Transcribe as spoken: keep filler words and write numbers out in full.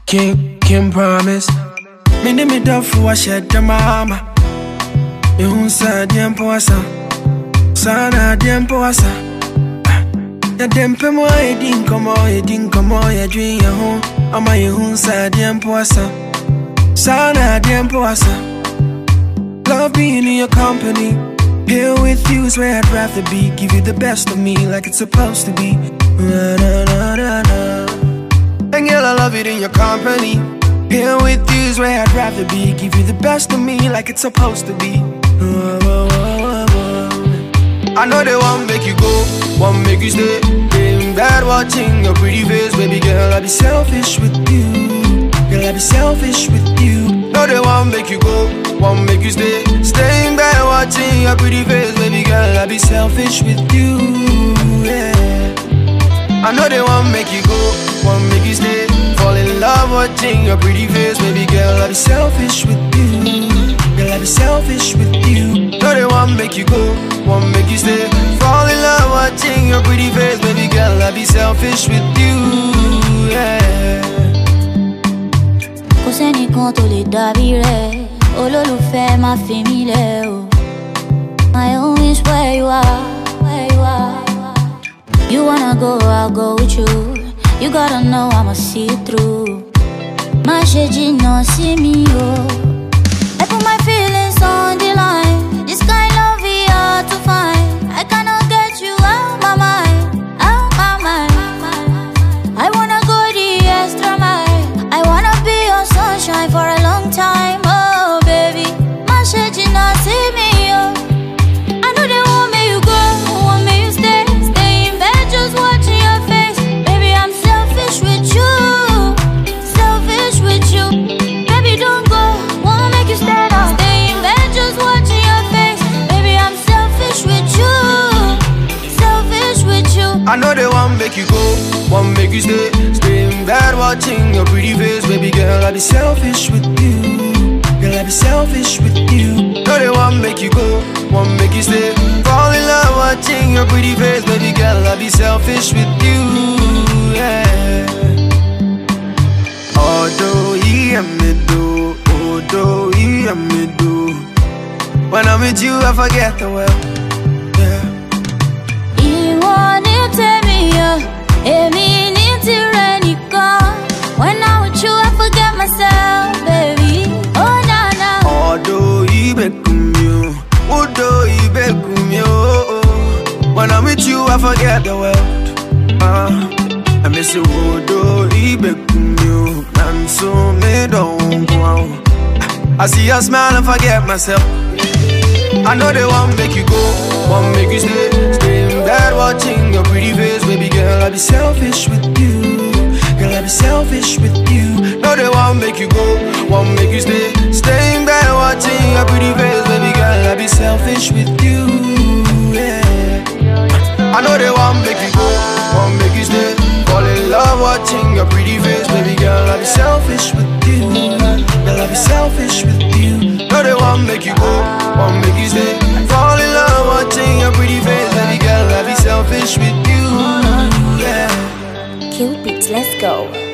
Can't, can't promise. Me ni me do for a shed the mama. You won't say dem poasa. Sana dem poasa. Ya dem pe mo e din komo e din komo e dream ya home. Ama you won't say dem poasa. Sana dem poasa. Love being in your company. Here with you is where I'd rather be. Give you the best of me like it's supposed to be. Na, na, na, na, na. And girl, I love it in your company. Here with you is where I'd rather be. Give you the best of me like it's supposed to be. I know they won't make you go, won't make you stay. Being bad watching your pretty face. Baby girl, I'll be selfish with you. Girl, I'll be selfish with you. No, they won't make you go, won't make you stay. Staying bad watching your pretty face. Baby girl, I'll be selfish with you, yeah. I know they won't make you go, won't make you stay. Fall in love watching your pretty face. Baby girl, I'll be selfish with you. Girl, I'll be selfish with you. No, they won't make you go, won't make you stay. Fall in love watching your pretty face. Baby girl, I'll be selfish with you, yeah. Kò sẹ́nìkan tó lè dàbí rẹ̀, olólùfẹ́ má fi mí lẹ̀ o. My own is where you are, where you are. You wanna go, I'll go with you. You gotta know I'ma see you through. Má ṣe jìnnà sí mi o. I put my feelings on the line. This kind of love is hard to find. I cannot get you out my mind, out my mind. I wanna go the extra mile. I wanna be your sunshine for a long time. Oh baby, má ṣe jìnnà sí mi o. I know they want me you go, want me you stay. Stay in bed just watching your face. Baby, I'm selfish with you, selfish with you. Baby, don't go, wanna make you stay now. Stay in bed just watching your face. Baby, I'm selfish with you, selfish with you. I know they won't make you go, won't make you stay. Stay in bed watching your pretty face. Baby girl, I'll be selfish with you. Girl, I'll be selfish with you. No, they won't make you go, won't make you stay. Fall in love watching your pretty face. Baby girl, I'll be selfish with you, yeah. Although he and me do, although he and me do. When I'm with you, I forget the world, yeah. Ìwọ ni tèmi o, èmi ni tìrẹ nìkan. When I'm with you, I forget myself, baby. Oh na na. Although he become you, although he become you. When I'm with you, I forget the world. Uh, I miss you, although he become you. And so me don't go. I see your smile and forget myself. I know they won't make you go, won't make you stay. Stay in bed watching your pretty face. Baby girl, I'll be selfish with you. Girl, I'll be selfish with you. No, they won't make you go, won't make you stay. Stay in bed watching your pretty face. Baby girl, I'll be selfish with you, yeah. I know they won't make you go, won't make you stay. Fall in love watching your pretty face. Baby girl, I'll be selfish with you. Girl, I'll be selfish with you. No, they won't make you go, won't make you stay. Fall in love watching your pretty face. Baby girl, I'll be selfish with you, yeah. Cupid, let's go.